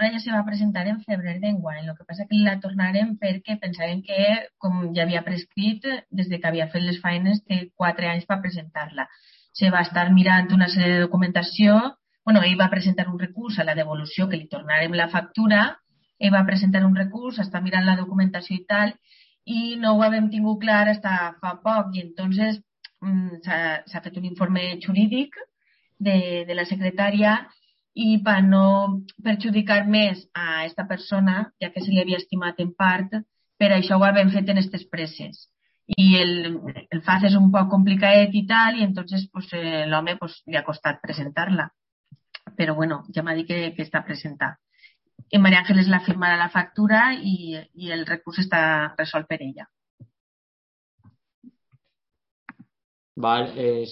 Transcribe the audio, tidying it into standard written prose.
factura ja se va presentar en febrer d'enguany. El que passa que la tornarem perquè pensaven que, com ja havia prescrit, des de que havia fet les feines, té 4 anys per presentar-la. Se va estar mirant una sèrie de documentació. Bueno, ell va presentar un recurs a la devolució, que li tornarem la factura. Ell va presentar un recurs, està mirant la documentació i tal, i no ho havíem tingut clar fins fa poc. I entonces s'ha fet un informe jurídic de la secretària i per no perjudicar més a aquesta persona, ja que se li havia estimat en part, per això ho havem fet en aquestes presses. I el FAS és un poc complicat i tal, i entonces pues, l'home pues, li ha costat presentar-la. Però bueno, ja m'ha dit que està presentat. I Maria Ángeles la firmarà la factura i el recurs està resolt per ella. Val,